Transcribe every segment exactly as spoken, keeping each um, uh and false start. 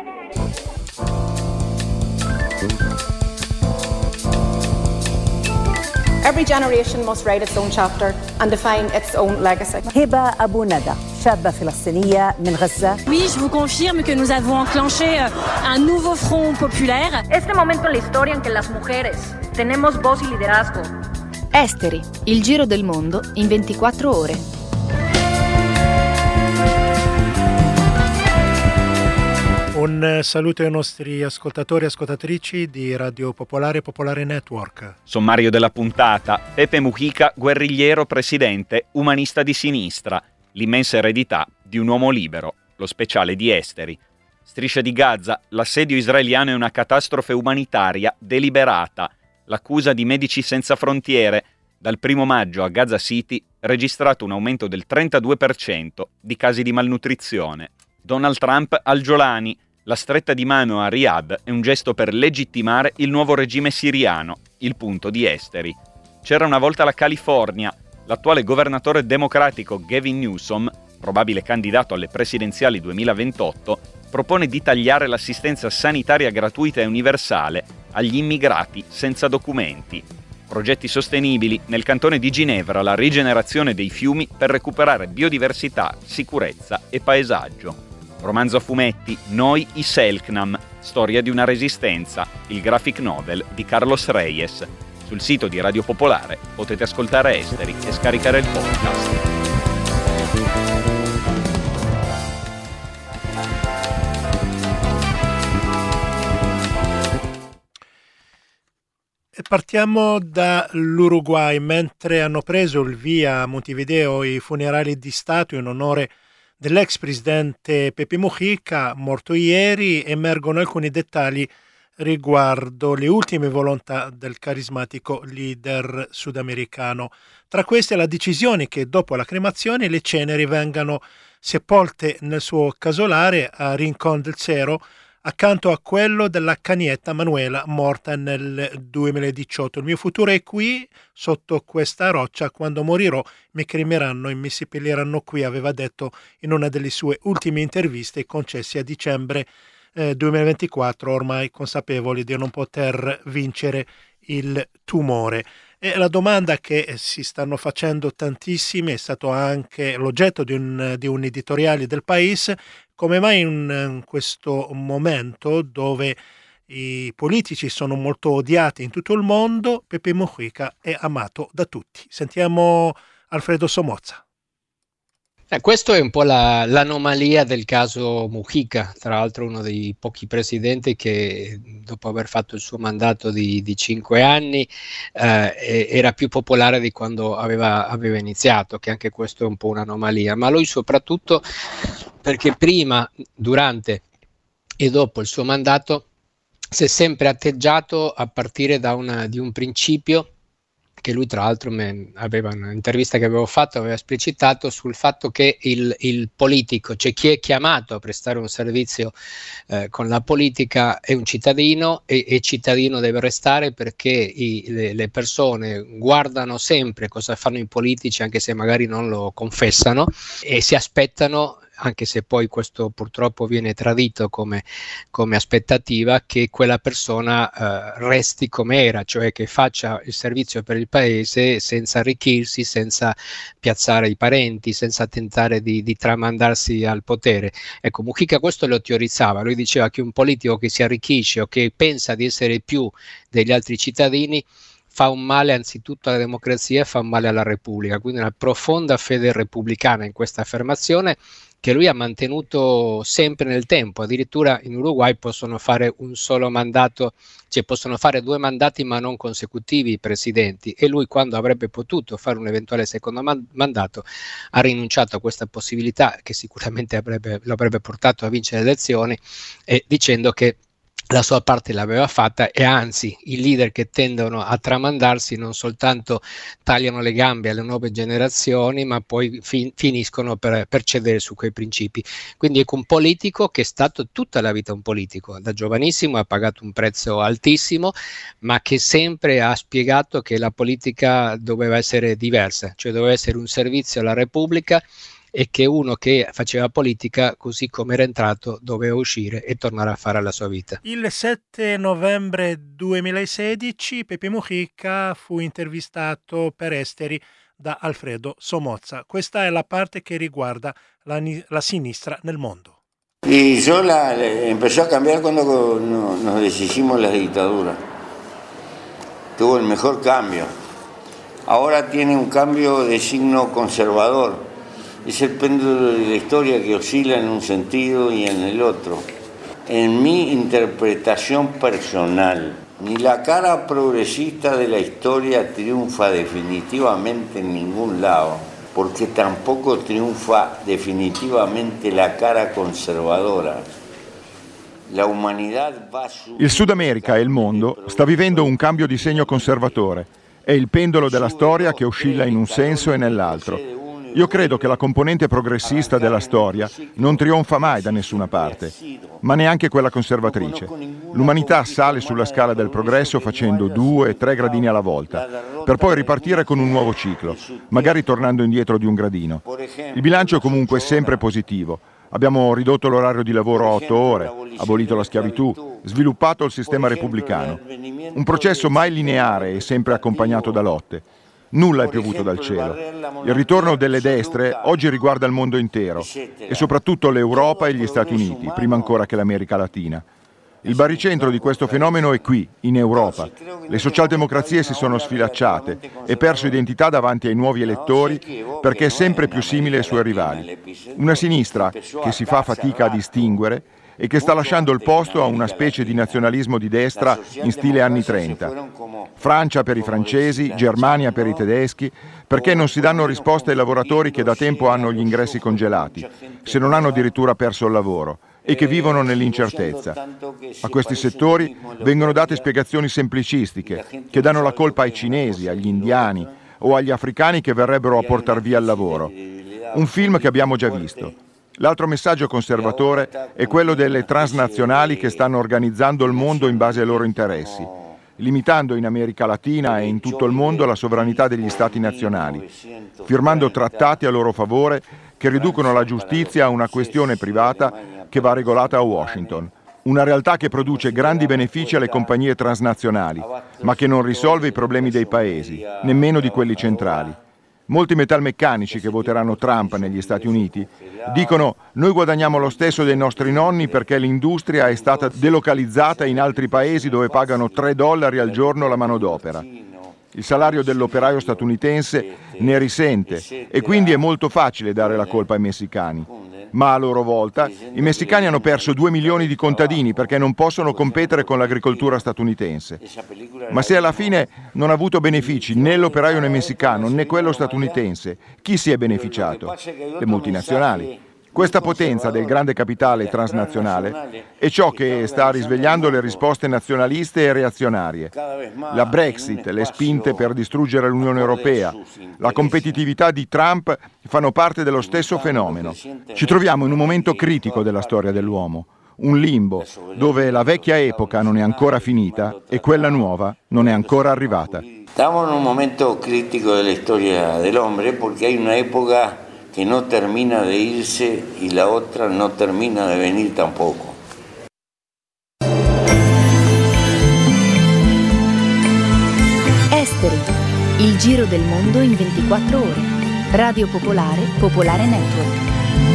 Every generation must write its own chapter and define its own legacy. هبة أبو ندى شابة فلسطينية من غزة. Oui, je vous confirme que nous avons enclenché un nouveau front populaire. Este momento en la historia en que las mujeres tenemos voz y liderazgo. Esteri, il giro del mondo in ventiquattro ore. Un saluto ai nostri ascoltatori e ascoltatrici di Radio Popolare e Popolare Network. Sommario della puntata: Pepe Mujica, guerrigliero, presidente, umanista di sinistra, l'immensa eredità di un uomo libero, lo speciale di Esteri. Striscia di Gaza, l'assedio israeliano è una catastrofe umanitaria deliberata. L'accusa di Medici Senza Frontiere: dal primo maggio a Gaza City registrato un aumento del trentadue per cento di casi di malnutrizione. Donald Trump al Giolani: la stretta di mano a Riyadh è un gesto per legittimare il nuovo regime siriano, il punto di Esteri. C'era una volta la California, l'attuale governatore democratico Gavin Newsom, probabile candidato alle presidenziali duemilaventotto, propone di tagliare l'assistenza sanitaria gratuita e universale agli immigrati senza documenti. Progetti sostenibili: nel cantone di Ginevra la rigenerazione dei fiumi per recuperare biodiversità, sicurezza e paesaggio. Romanzo a fumetti, Noi i Selknam, storia di una resistenza, il graphic novel di Carlos Reyes. Sul sito di Radio Popolare potete ascoltare Esteri e scaricare il podcast. E partiamo dall'Uruguay. Mentre hanno preso il via a Montevideo i funerali di Stato in onore dell'ex presidente Pepe Mujica, morto ieri, emergono alcuni dettagli riguardo le ultime volontà del carismatico leader sudamericano. Tra queste la decisione che dopo la cremazione le ceneri vengano sepolte nel suo casolare a Rincón del Cerro, accanto a quello della Canietta Manuela, morta nel duemiladiciotto. Il mio futuro è qui, sotto questa roccia. Quando morirò mi cremeranno e mi seppelliranno qui, aveva detto in una delle sue ultime interviste concesse a dicembre eh, duemilaventiquattro, ormai consapevoli di non poter vincere il tumore. E la domanda che si stanno facendo tantissimi, è stato anche l'oggetto di un, di un editoriale del País: come mai in, in questo momento dove i politici sono molto odiati in tutto il mondo, Pepe Mujica è amato da tutti? Sentiamo Alfredo Somoza. Eh, questo è un po' la, l'anomalia del caso Mujica, tra l'altro uno dei pochi presidenti che dopo aver fatto il suo mandato di, di cinque anni eh, era più popolare di quando aveva, aveva iniziato, che anche questo è un po' un'anomalia, ma lui soprattutto perché prima, durante e dopo il suo mandato si è sempre atteggiato a partire da una, di un principio che lui tra l'altro me, aveva un'intervista che avevo fatto, aveva esplicitato sul fatto che il, il politico, cioè chi è chiamato a prestare un servizio eh, con la politica è un cittadino e, e cittadino deve restare, perché i, le, le persone guardano sempre cosa fanno i politici, anche se magari non lo confessano, e si aspettano, anche se poi questo purtroppo viene tradito come, come aspettativa, che quella persona eh, resti come era, cioè che faccia il servizio per il paese senza arricchirsi, senza piazzare i parenti, senza tentare di, di tramandarsi al potere. Ecco, Mujica questo lo teorizzava, lui diceva che un politico che si arricchisce o che pensa di essere più degli altri cittadini fa un male anzitutto alla democrazia e fa un male alla Repubblica, quindi una profonda fede repubblicana in questa affermazione che lui ha mantenuto sempre nel tempo. Addirittura in Uruguay possono fare un solo mandato, cioè possono fare due mandati ma non consecutivi i presidenti, e lui, quando avrebbe potuto fare un eventuale secondo man- mandato, ha rinunciato a questa possibilità, che sicuramente avrebbe, lo avrebbe portato a vincere le elezioni, eh, dicendo che la sua parte l'aveva fatta, e anzi i leader che tendono a tramandarsi non soltanto tagliano le gambe alle nuove generazioni, ma poi fin- finiscono per, per cedere su quei principi. Quindi è un politico che è stato tutta la vita un politico, da giovanissimo ha pagato un prezzo altissimo, ma che sempre ha spiegato che la politica doveva essere diversa, cioè doveva essere un servizio alla Repubblica e che uno che faceva politica, così come era entrato, doveva uscire e tornare a fare la sua vita. Il sette novembre duemilasedici Pepe Mujica fu intervistato per Esteri da Alfredo Somoza. Questa è la parte che riguarda la, la sinistra nel mondo. Y yo la, empezó a cambiar cuando nos deshicimos la dictadura. Tuvo el mejor cambio. Ahora tiene un cambio de signo conservador. Es el péndulo de la historia que oscila en un sentido y en el otro. En mi interpretación personal, ni la cara progresista de la historia triunfa definitivamente en ningún lado, porque tampoco triunfa definitivamente la cara conservadora. La humanidad va su... Il Sud America e il mondo sta vivendo un cambio di segno conservatore. È il pendolo della storia che oscilla in un senso e nell'altro. Io credo che la componente progressista della storia non trionfa mai da nessuna parte, ma neanche quella conservatrice. L'umanità sale sulla scala del progresso facendo due, tre gradini alla volta, per poi ripartire con un nuovo ciclo, magari tornando indietro di un gradino. Il bilancio comunque è sempre positivo. Abbiamo ridotto l'orario di lavoro a otto ore, abolito la schiavitù, sviluppato il sistema repubblicano. Un processo mai lineare e sempre accompagnato da lotte. Nulla è piovuto dal cielo. Il ritorno delle destre oggi riguarda il mondo intero e soprattutto l'Europa e gli Stati Uniti, prima ancora che l'America Latina. Il baricentro di questo fenomeno è qui, in Europa. Le socialdemocrazie si sono sfilacciate e perso identità davanti ai nuovi elettori perché è sempre più simile ai suoi rivali. Una sinistra che si fa fatica a distinguere e che sta lasciando il posto a una specie di nazionalismo di destra in stile anni trenta. Francia per i francesi, Germania per i tedeschi, perché non si danno risposte ai lavoratori che da tempo hanno gli ingressi congelati, se non hanno addirittura perso il lavoro, e che vivono nell'incertezza. A questi settori vengono date spiegazioni semplicistiche, che danno la colpa ai cinesi, agli indiani o agli africani che verrebbero a portar via il lavoro. Un film che abbiamo già visto. L'altro messaggio conservatore è quello delle transnazionali che stanno organizzando il mondo in base ai loro interessi, limitando in America Latina e in tutto il mondo la sovranità degli stati nazionali, firmando trattati a loro favore che riducono la giustizia a una questione privata che va regolata a Washington. Una realtà che produce grandi benefici alle compagnie transnazionali, ma che non risolve i problemi dei paesi, nemmeno di quelli centrali. Molti metalmeccanici che voteranno Trump negli Stati Uniti dicono: noi guadagniamo lo stesso dei nostri nonni perché l'industria è stata delocalizzata in altri paesi dove pagano tre dollari al giorno la manodopera. Il salario dell'operaio statunitense ne risente e quindi è molto facile dare la colpa ai messicani. Ma a loro volta i messicani hanno perso due milioni di contadini perché non possono competere con l'agricoltura statunitense. Ma se alla fine non ha avuto benefici né l'operaio né messicano né quello statunitense, chi si è beneficiato? Le multinazionali. Questa potenza del grande capitale transnazionale è ciò che sta risvegliando le risposte nazionaliste e reazionarie. La Brexit, le spinte per distruggere l'Unione Europea, la competitività di Trump fanno parte dello stesso fenomeno. Ci troviamo in un momento critico della storia dell'uomo, un limbo dove la vecchia epoca non è ancora finita e quella nuova non è ancora arrivata. Siamo in un momento critico della storia dell'uomo perché hay una epoca que no termina de irse y la otra no termina de venir tampoco. Esteri, il giro del mondo in ventiquattro ore. Radio Popolare, Popolare Network.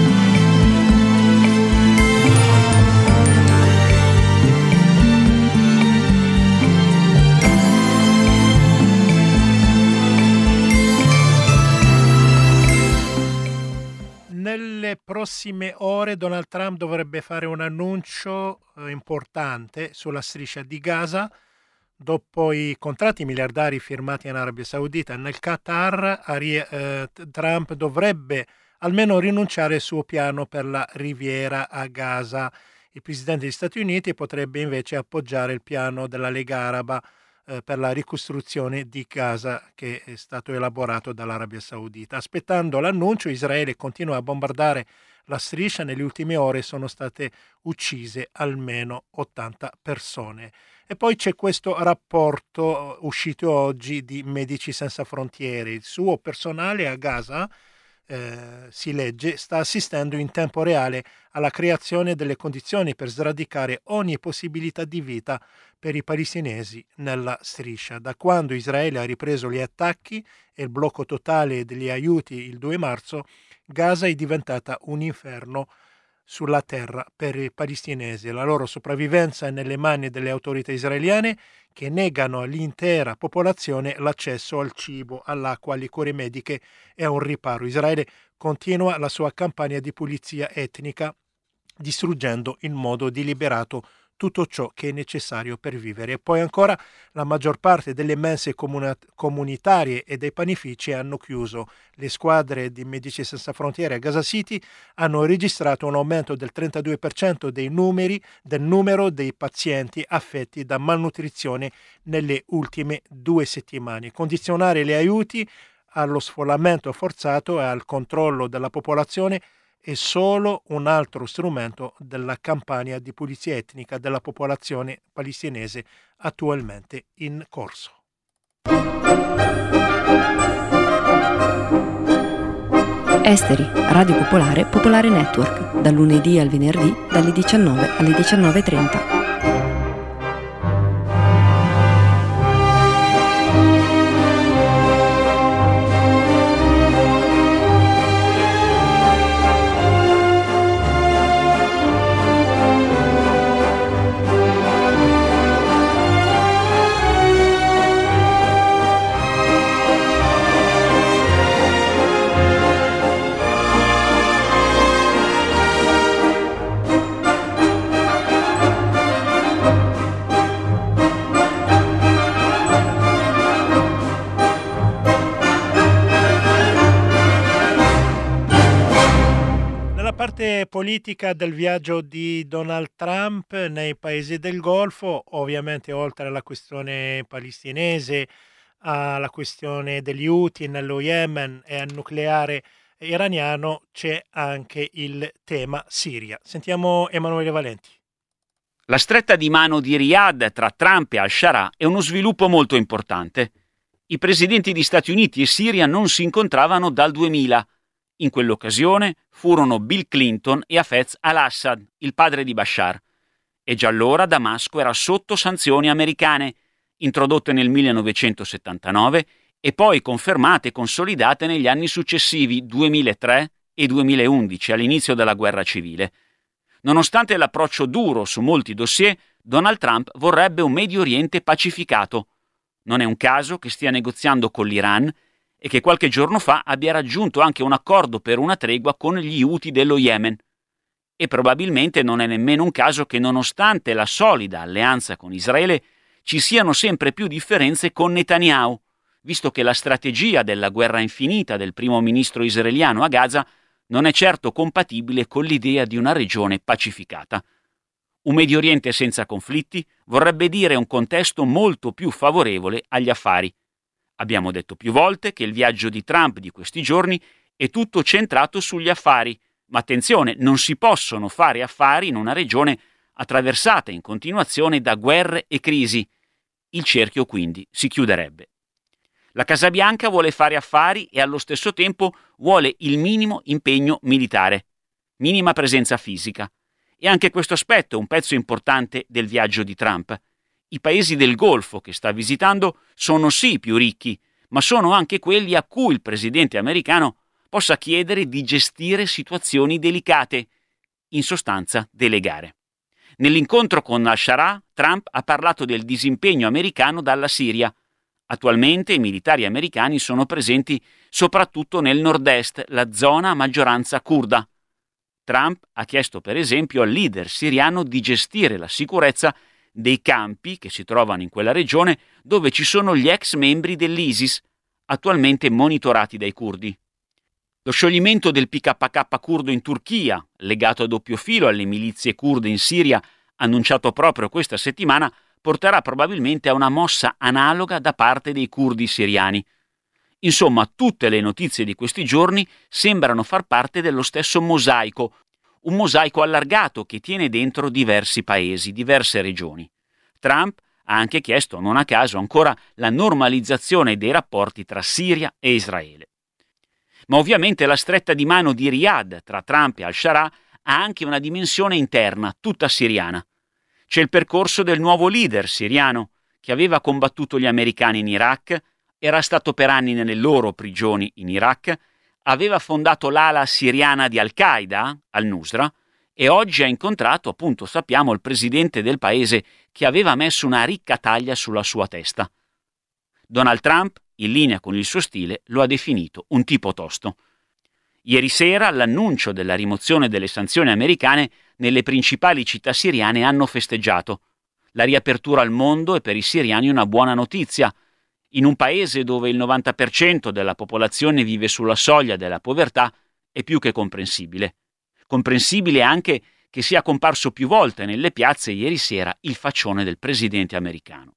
Nelle prossime ore Donald Trump dovrebbe fare un annuncio eh, importante sulla striscia di Gaza. Dopo i contratti miliardari firmati in Arabia Saudita e nel Qatar, Ari, eh, Trump dovrebbe almeno rinunciare al suo piano per la riviera a Gaza. Il presidente degli Stati Uniti potrebbe invece appoggiare il piano della Lega Araba eh, per la ricostruzione di Gaza che è stato elaborato dall'Arabia Saudita. Aspettando l'annuncio, Israele continua a bombardare la striscia. Nelle ultime ore sono state uccise almeno ottanta persone. E poi c'è questo rapporto uscito oggi di Medici Senza Frontiere. Il suo personale a Gaza eh, si legge, sta assistendo in tempo reale alla creazione delle condizioni per sradicare ogni possibilità di vita per i palestinesi nella striscia. Da quando Israele ha ripreso gli attacchi e il blocco totale degli aiuti il due marzo, Gaza è diventata un inferno sulla terra per i palestinesi. La loro sopravvivenza è nelle mani delle autorità israeliane, che negano all'intera popolazione l'accesso al cibo, all'acqua, alle cure mediche e a un riparo. Israele continua la sua campagna di pulizia etnica, distruggendo in modo deliberato tutto ciò che è necessario per vivere. E poi ancora la maggior parte delle mense comuna- comunitarie e dei panifici hanno chiuso. Le squadre di Medici Senza Frontiere a Gaza City hanno registrato un aumento del trentadue per cento dei numeri, del numero dei pazienti affetti da malnutrizione nelle ultime due settimane. Condizionare gli aiuti allo sfollamento forzato e al controllo della popolazione è solo un altro strumento della campagna di pulizia etnica della popolazione palestinese attualmente in corso. Esteri, Radio Popolare, Popolare Network, dal lunedì al venerdì, dalle diciannove alle diciannove e trenta. Politica del viaggio di Donald Trump nei paesi del Golfo, ovviamente oltre alla questione palestinese, alla questione degli Houthi nello Yemen e al nucleare iraniano, c'è anche il tema Siria. Sentiamo Emanuele Valenti. La stretta di mano di Riyadh tra Trump e al-Shara è uno sviluppo molto importante. I presidenti di Stati Uniti e Siria non si incontravano dal duemila. In quell'occasione furono Bill Clinton e Hafez al-Assad, il padre di Bashar, e già allora Damasco era sotto sanzioni americane, introdotte nel millenovecentosettantanove e poi confermate e consolidate negli anni successivi, duemilatré e duemilaundici, all'inizio della guerra civile. Nonostante l'approccio duro su molti dossier, Donald Trump vorrebbe un Medio Oriente pacificato. Non è un caso che stia negoziando con l'Iran e che qualche giorno fa abbia raggiunto anche un accordo per una tregua con gli Houthi dello Yemen. E probabilmente non è nemmeno un caso che, nonostante la solida alleanza con Israele, ci siano sempre più differenze con Netanyahu, visto che la strategia della guerra infinita del primo ministro israeliano a Gaza non è certo compatibile con l'idea di una regione pacificata. Un Medio Oriente senza conflitti vorrebbe dire un contesto molto più favorevole agli affari. Abbiamo detto più volte che il viaggio di Trump di questi giorni è tutto centrato sugli affari, ma attenzione, non si possono fare affari in una regione attraversata in continuazione da guerre e crisi. Il cerchio quindi si chiuderebbe. La Casa Bianca vuole fare affari e allo stesso tempo vuole il minimo impegno militare, minima presenza fisica. E anche questo aspetto è un pezzo importante del viaggio di Trump. I paesi del Golfo che sta visitando sono sì più ricchi, ma sono anche quelli a cui il presidente americano possa chiedere di gestire situazioni delicate, in sostanza delegare. Nell'incontro con al-Shara, Trump ha parlato del disimpegno americano dalla Siria. Attualmente i militari americani sono presenti soprattutto nel nord-est, la zona a maggioranza curda. Trump ha chiesto per esempio al leader siriano di gestire la sicurezza dei campi che si trovano in quella regione dove ci sono gli ex membri dell'ISIS, attualmente monitorati dai curdi. Lo scioglimento del P K K curdo in Turchia, legato a doppio filo alle milizie kurde in Siria, annunciato proprio questa settimana, porterà probabilmente a una mossa analoga da parte dei curdi siriani. Insomma, tutte le notizie di questi giorni sembrano far parte dello stesso mosaico, un mosaico allargato che tiene dentro diversi paesi, diverse regioni. Trump ha anche chiesto, non a caso, ancora la normalizzazione dei rapporti tra Siria e Israele. Ma ovviamente la stretta di mano di Riyadh tra Trump e al-Shara ha anche una dimensione interna, tutta siriana. C'è il percorso del nuovo leader siriano, che aveva combattuto gli americani in Iraq, era stato per anni nelle loro prigioni in Iraq, aveva fondato l'ala siriana di Al-Qaeda, al-Nusra, e oggi ha incontrato, appunto sappiamo, il presidente del paese che aveva messo una ricca taglia sulla sua testa. Donald Trump, in linea con il suo stile, lo ha definito un tipo tosto. Ieri sera, all'annuncio della rimozione delle sanzioni americane, nelle principali città siriane hanno festeggiato. La riapertura al mondo è per i siriani una buona notizia. In un paese dove il novanta per cento della popolazione vive sulla soglia della povertà è più che comprensibile. Comprensibile anche che sia comparso più volte nelle piazze ieri sera il faccione del presidente americano.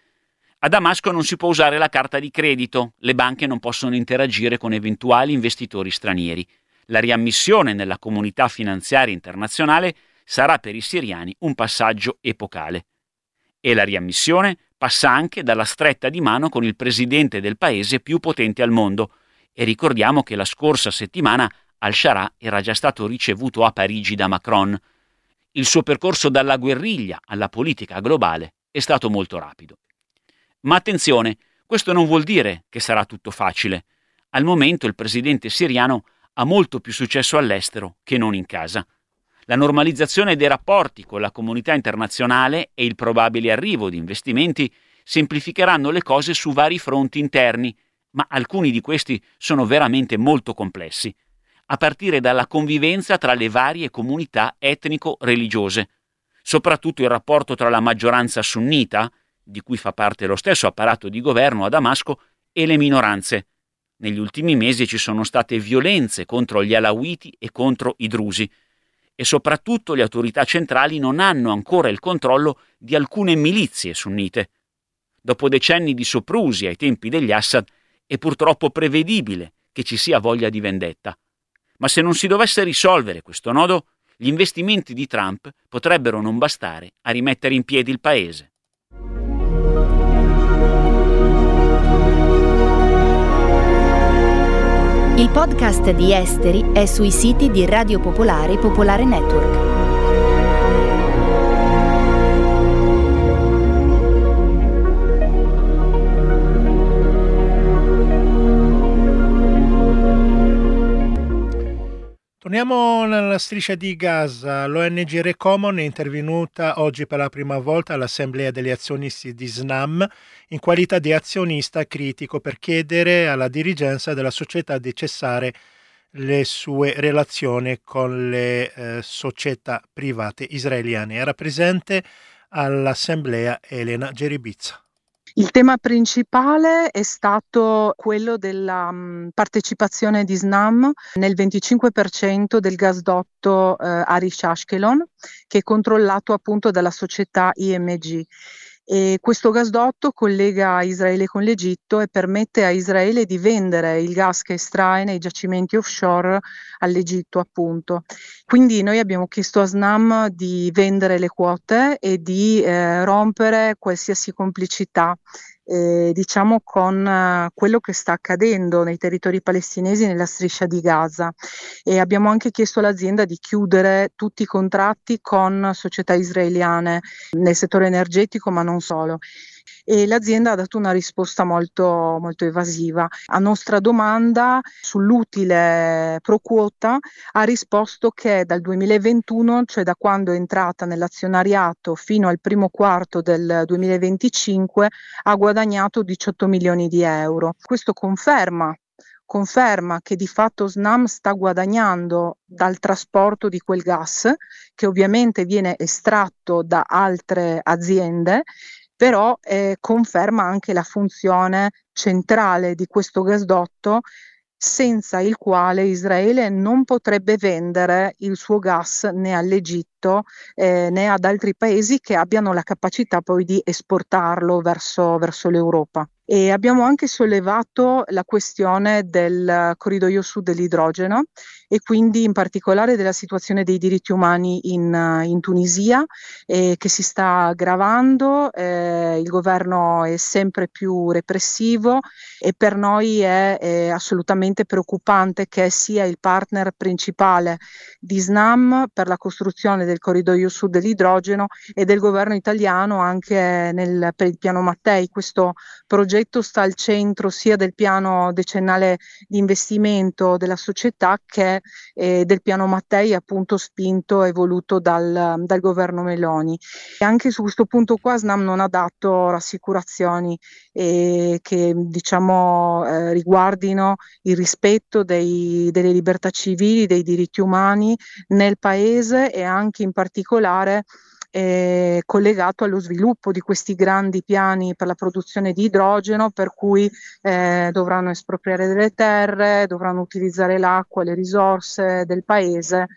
A Damasco non si può usare la carta di credito, le banche non possono interagire con eventuali investitori stranieri. La riammissione nella comunità finanziaria internazionale sarà per i siriani un passaggio epocale. E la riammissione passa anche dalla stretta di mano con il presidente del paese più potente al mondo. E ricordiamo che la scorsa settimana al-Shara era già stato ricevuto a Parigi da Macron. Il suo percorso dalla guerriglia alla politica globale è stato molto rapido. Ma attenzione, questo non vuol dire che sarà tutto facile. Al momento il presidente siriano ha molto più successo all'estero che non in casa. La normalizzazione dei rapporti con la comunità internazionale e il probabile arrivo di investimenti semplificheranno le cose su vari fronti interni, ma alcuni di questi sono veramente molto complessi, a partire dalla convivenza tra le varie comunità etnico-religiose, soprattutto il rapporto tra la maggioranza sunnita, di cui fa parte lo stesso apparato di governo a Damasco, e le minoranze. Negli ultimi mesi ci sono state violenze contro gli alawiti e contro i drusi, e soprattutto le autorità centrali non hanno ancora il controllo di alcune milizie sunnite. Dopo decenni di soprusi ai tempi degli Assad, è purtroppo prevedibile che ci sia voglia di vendetta. Ma se non si dovesse risolvere questo nodo, gli investimenti di Trump potrebbero non bastare a rimettere in piedi il paese. Il podcast di Esteri è sui siti di Radio Popolare e Popolare Network. Torniamo nella striscia di Gaza. L'O N G Recomon è intervenuta oggi per la prima volta all'Assemblea degli azionisti di SNAM in qualità di azionista critico per chiedere alla dirigenza della società di cessare le sue relazioni con le eh, società private israeliane. Era presente all'Assemblea Elena Geribizza. Il tema principale è stato quello della um, partecipazione di SNAM nel venticinque per cento del gasdotto eh, Arish-Ashkelon, che è controllato appunto dalla società I M G. E questo gasdotto collega Israele con l'Egitto e permette a Israele di vendere il gas che estrae nei giacimenti offshore all'Egitto, appunto. Quindi noi abbiamo chiesto a SNAM di vendere le quote e di eh, rompere qualsiasi complicità eh, diciamo con uh, quello che sta accadendo nei territori palestinesi nella striscia di Gaza, e abbiamo anche chiesto all'azienda di chiudere tutti i contratti con società israeliane nel settore energetico, ma non solo. E l'azienda ha dato una risposta molto, molto evasiva. A nostra domanda sull'utile pro quota ha risposto che dal duemilaventuno, cioè da quando è entrata nell'azionariato fino al primo quarto del duemilaventicinque, ha guadagnato diciotto milioni di euro. Questo conferma conferma che di fatto SNAM sta guadagnando dal trasporto di quel gas, che ovviamente viene estratto da altre aziende, però eh, conferma anche la funzione centrale di questo gasdotto, senza il quale Israele non potrebbe vendere il suo gas né all'Egitto eh, né ad altri paesi che abbiano la capacità poi di esportarlo verso, verso l'Europa. E abbiamo anche sollevato la questione del corridoio sud dell'idrogeno e quindi in particolare della situazione dei diritti umani in, in Tunisia, eh, che si sta aggravando, eh, il governo è sempre più repressivo e per noi è, è assolutamente preoccupante che sia il partner principale di SNAM per la costruzione del corridoio sud dell'idrogeno e del governo italiano anche nel, per il piano Mattei. Questo progetto sta al centro sia del piano decennale di investimento della società che eh, del piano Mattei, appunto spinto e voluto dal, dal governo Meloni. E anche su questo punto qua SNAM non ha dato rassicurazioni eh, che diciamo eh, riguardino il rispetto dei, delle libertà civili, dei diritti umani nel paese e anche in particolare Eh, collegato allo sviluppo di questi grandi piani per la produzione di idrogeno, per cui eh, dovranno espropriare delle terre, dovranno utilizzare l'acqua, le risorse del paese,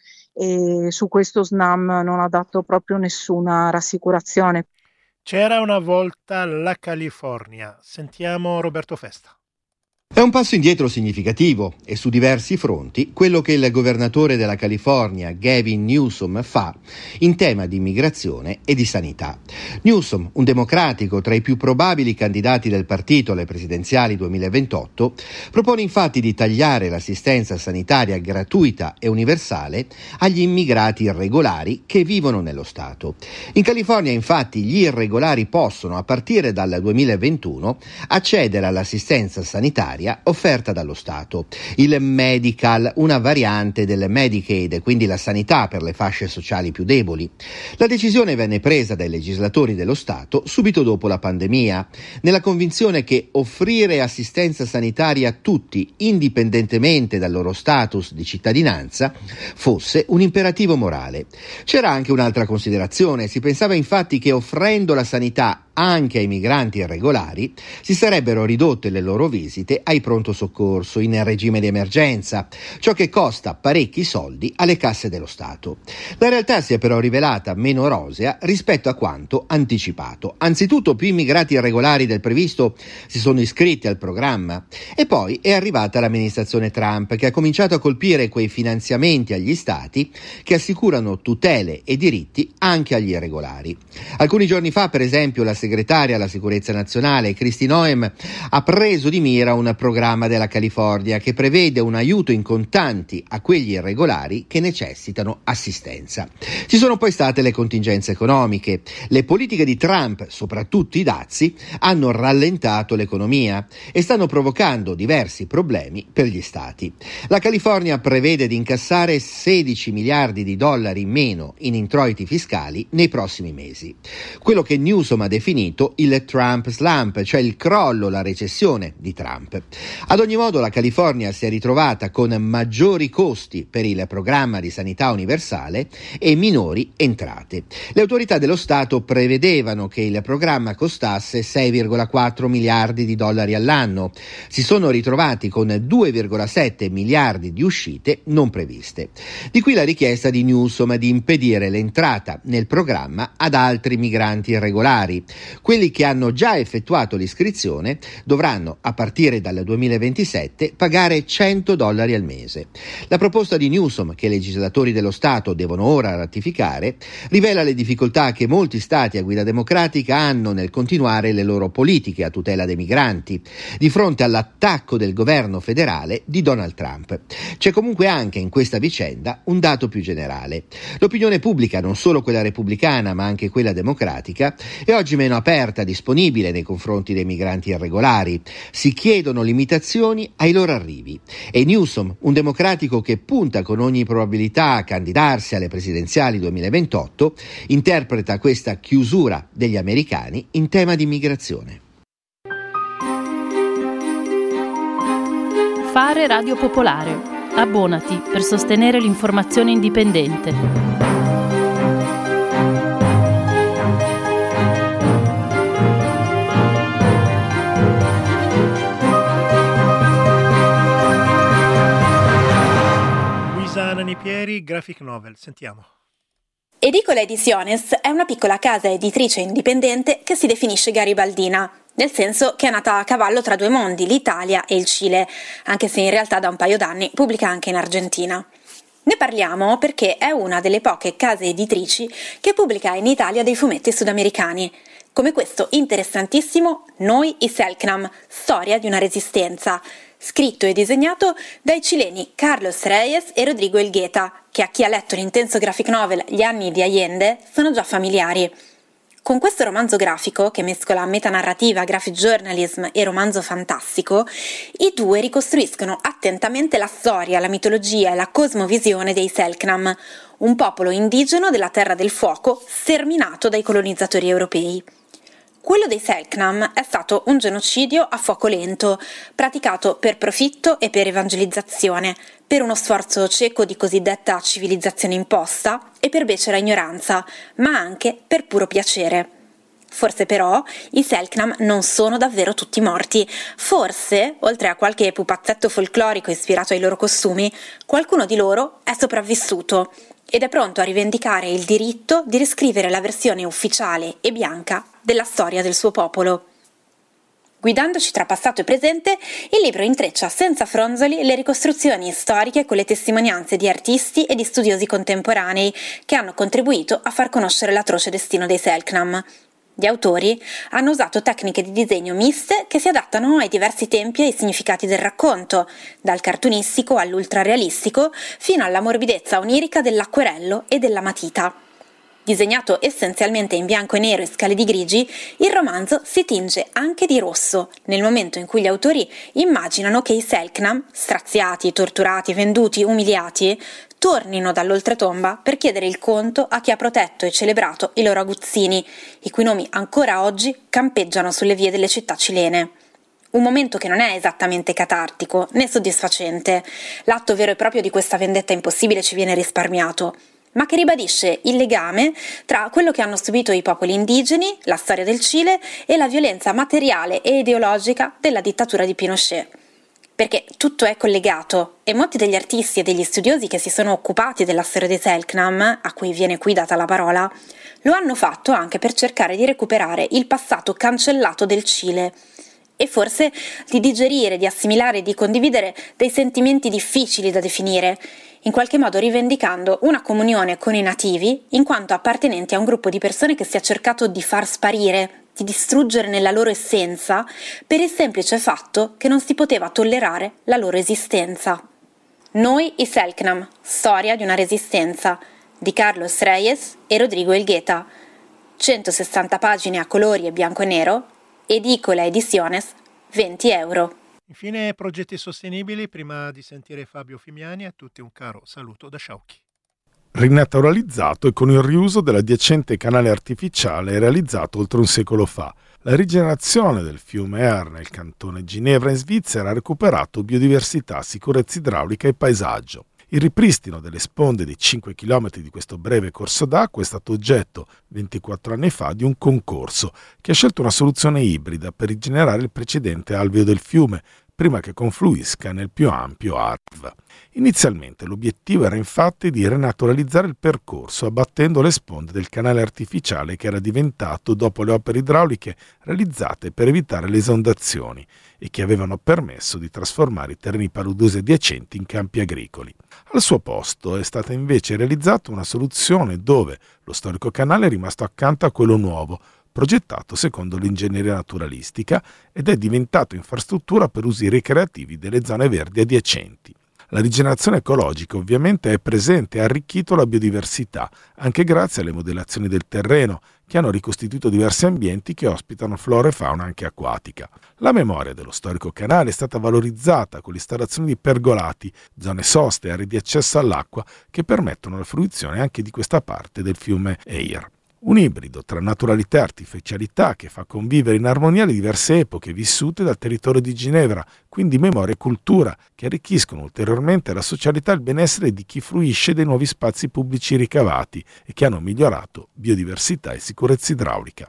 e su questo SNAM non ha dato proprio nessuna rassicurazione. C'era una volta la California. Sentiamo Roberto Festa. È un passo indietro significativo e su diversi fronti quello che il governatore della California, Gavin Newsom, fa in tema di immigrazione e di sanità. Newsom, un democratico tra i più probabili candidati del partito alle presidenziali duemilaventotto, propone infatti di tagliare l'assistenza sanitaria gratuita e universale agli immigrati irregolari che vivono nello Stato. In California, infatti, gli irregolari possono, a partire dal duemilaventuno, accedere all'assistenza sanitaria offerta dallo Stato. Il Medical, una variante del Medicaid, quindi la sanità per le fasce sociali più deboli. La decisione venne presa dai legislatori dello Stato subito dopo la pandemia, nella convinzione che offrire assistenza sanitaria a tutti, indipendentemente dal loro status di cittadinanza, fosse un imperativo morale. C'era anche un'altra considerazione: si pensava infatti che offrendo la sanità anche ai migranti irregolari si sarebbero ridotte le loro visite ai pronto soccorso in regime di emergenza, ciò che costa parecchi soldi alle casse dello Stato. La realtà si è però rivelata meno rosea rispetto a quanto anticipato. Anzitutto, più immigrati irregolari del previsto si sono iscritti al programma e poi è arrivata l'amministrazione Trump, che ha cominciato a colpire quei finanziamenti agli stati che assicurano tutele e diritti anche agli irregolari. Alcuni giorni fa, per esempio, la segretaria alla sicurezza nazionale, Kristi Noem, ha preso di mira un programma della California che prevede un aiuto in contanti a quegli irregolari che necessitano assistenza. Ci sono poi state le contingenze economiche. Le politiche di Trump, soprattutto i dazi, hanno rallentato l'economia e stanno provocando diversi problemi per gli stati. La California prevede di incassare sedici miliardi di dollari in meno in introiti fiscali nei prossimi mesi. Quello che Newsom ha definito il Trump slump, cioè il crollo, la recessione di Trump. Ad ogni modo, la California si è ritrovata con maggiori costi per il programma di sanità universale e minori entrate. Le autorità dello Stato prevedevano che il programma costasse sei virgola quattro miliardi di dollari all'anno. Si sono ritrovati con due virgola sette miliardi di uscite non previste. Di qui la richiesta di Newsom di impedire l'entrata nel programma ad altri migranti irregolari. Quelli che hanno già effettuato l'iscrizione dovranno, a partire dal duemilaventisette, pagare cento dollari al mese. La proposta di Newsom, che i legislatori dello Stato devono ora ratificare, rivela le difficoltà che molti stati a guida democratica hanno nel continuare le loro politiche a tutela dei migranti, di fronte all'attacco del governo federale di Donald Trump. C'è comunque anche in questa vicenda un dato più generale. L'opinione pubblica, non solo quella repubblicana ma anche quella democratica, è oggi meno aperta, disponibile nei confronti dei migranti irregolari. Si chiedono limitazioni ai loro arrivi. E Newsom, un democratico che punta con ogni probabilità a candidarsi alle presidenziali duemilaventotto, interpreta questa chiusura degli americani in tema di immigrazione. Fare Radio Popolare. Abbonati per sostenere l'informazione indipendente. Nani Pieri, graphic novel, sentiamo. E Edicola Ediciones è una piccola casa editrice indipendente che si definisce garibaldina, nel senso che è nata a cavallo tra due mondi, l'Italia e il Cile, anche se in realtà da un paio d'anni pubblica anche in Argentina. Ne parliamo perché è una delle poche case editrici che pubblica in Italia dei fumetti sudamericani, come questo interessantissimo Noi i Selknam, storia di una resistenza, scritto e disegnato dai cileni Carlos Reyes e Rodrigo Elgueta, che a chi ha letto l'intenso graphic novel Gli anni di Allende sono già familiari. Con questo romanzo grafico, che mescola metanarrativa, graphic journalism e romanzo fantastico, i due ricostruiscono attentamente la storia, la mitologia e la cosmovisione dei Selknam, un popolo indigeno della Terra del Fuoco sterminato dai colonizzatori europei. Quello dei Selknam è stato un genocidio a fuoco lento, praticato per profitto e per evangelizzazione, per uno sforzo cieco di cosiddetta civilizzazione imposta e per becera ignoranza, ma anche per puro piacere. Forse però i Selknam non sono davvero tutti morti. Forse, oltre a qualche pupazzetto folclorico ispirato ai loro costumi, qualcuno di loro è sopravvissuto ed è pronto a rivendicare il diritto di riscrivere la versione ufficiale e bianca della storia del suo popolo. Guidandoci tra passato e presente, il libro intreccia senza fronzoli le ricostruzioni storiche con le testimonianze di artisti e di studiosi contemporanei che hanno contribuito a far conoscere l'atroce destino dei Selknam. Gli autori hanno usato tecniche di disegno miste che si adattano ai diversi tempi e ai significati del racconto, dal cartunistico all'ultrarealistico fino alla morbidezza onirica dell'acquerello e della matita. Disegnato essenzialmente in bianco e nero e scale di grigi, il romanzo si tinge anche di rosso, nel momento in cui gli autori immaginano che i Selknam, straziati, torturati, venduti, umiliati, tornino dall'oltretomba per chiedere il conto a chi ha protetto e celebrato i loro aguzzini, i cui nomi ancora oggi campeggiano sulle vie delle città cilene. Un momento che non è esattamente catartico né soddisfacente. L'atto vero e proprio di questa vendetta impossibile ci viene risparmiato, ma che ribadisce il legame tra quello che hanno subito i popoli indigeni, la storia del Cile e la violenza materiale e ideologica della dittatura di Pinochet. Perché tutto è collegato e molti degli artisti e degli studiosi che si sono occupati della storia dei Selknam, a cui viene qui data la parola, lo hanno fatto anche per cercare di recuperare il passato cancellato del Cile e forse di digerire, di assimilare e di condividere dei sentimenti difficili da definire, in qualche modo rivendicando una comunione con i nativi in quanto appartenenti a un gruppo di persone che si è cercato di far sparire, di distruggere nella loro essenza per il semplice fatto che non si poteva tollerare la loro esistenza. Noi i Selknam, storia di una resistenza, di Carlos Reyes e Rodrigo Elgueta. centosessanta pagine a colori e bianco e nero, Edicola Ediciones, venti euro. Infine, progetti sostenibili. Prima di sentire Fabio Fimiani, a tutti un caro saluto da Sciauchi. Rinaturalizzato e con il riuso dell'adiacente canale artificiale realizzato oltre un secolo fa. La rigenerazione del fiume Er nel cantone Ginevra in Svizzera ha recuperato biodiversità, sicurezza idraulica e paesaggio. Il ripristino delle sponde dei cinque chilometri di questo breve corso d'acqua è stato oggetto, ventiquattro anni fa, di un concorso che ha scelto una soluzione ibrida per rigenerare il precedente alveo del fiume, prima che confluisca nel più ampio Arv. Inizialmente l'obiettivo era infatti di rinaturalizzare il percorso abbattendo le sponde del canale artificiale che era diventato dopo le opere idrauliche realizzate per evitare le esondazioni e che avevano permesso di trasformare i terreni paludosi adiacenti in campi agricoli. Al suo posto è stata invece realizzata una soluzione dove lo storico canale è rimasto accanto a quello nuovo, progettato secondo l'ingegneria naturalistica ed è diventato infrastruttura per usi ricreativi delle zone verdi adiacenti. La rigenerazione ecologica ovviamente è presente e ha arricchito la biodiversità, anche grazie alle modellazioni del terreno, che hanno ricostituito diversi ambienti che ospitano flora e fauna anche acquatica. La memoria dello storico canale è stata valorizzata con l'installazione di pergolati, zone soste e aree di accesso all'acqua che permettono la fruizione anche di questa parte del fiume Eir. Un ibrido tra naturalità e artificialità che fa convivere in armonia le diverse epoche vissute dal territorio di Ginevra, quindi memoria e cultura, che arricchiscono ulteriormente la socialità e il benessere di chi fruisce dei nuovi spazi pubblici ricavati e che hanno migliorato biodiversità e sicurezza idraulica.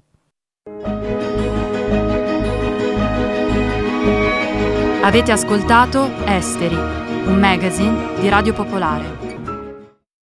Avete ascoltato Esteri, un magazine di Radio Popolare.